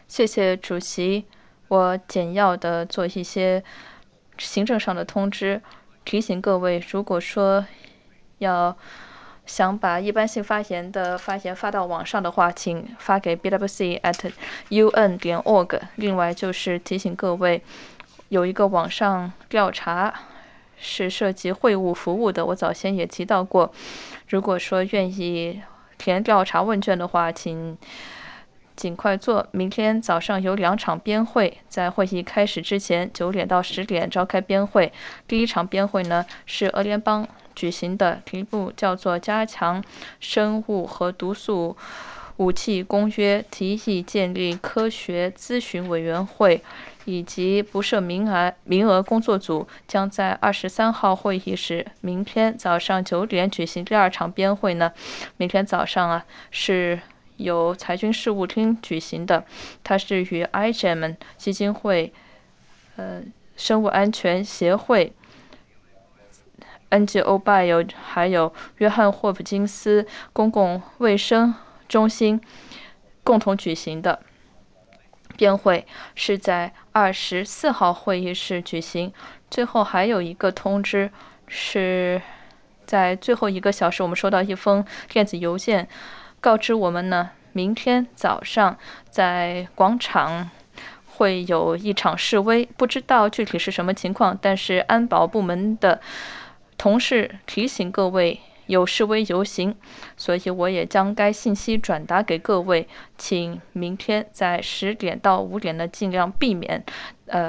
谢谢主席。我简要的做一些行政上的通知，提醒各位，如果说想把一般性发言的发言发到网上的话，请发给 bwc@un.org。另外就是提醒各位，有一个网上调查是涉及会务服务的，我早先也提到过。如果说愿意填调查问卷的话，请尽快做。明天早上有2场编会，在会议开始之前9点到10点召开编会。第一场编会呢是俄联邦举行的，题目叫做加强生物和毒素武器公约，提议建立科学咨询委员会以及不设名额工作组，将在23号会议室明天早上9点举行。第二场编会呢，明天早上是由裁军事务厅举行的，它是与 iGEM 基金会、生物安全协会、NGO Bio 还有约翰霍普金斯公共卫生中心共同举行的。编会是在24号会议室举行。最后还有一个通知，是在最后1个小时，我们收到一封电子邮件，告知我们呢，明天早上在广场会有一场示威，不知道具体是什么情况，但是安保部门的同事提醒各位有示威游行，所以我也将该信息转达给各位，请明天在10点到5点呢尽量避免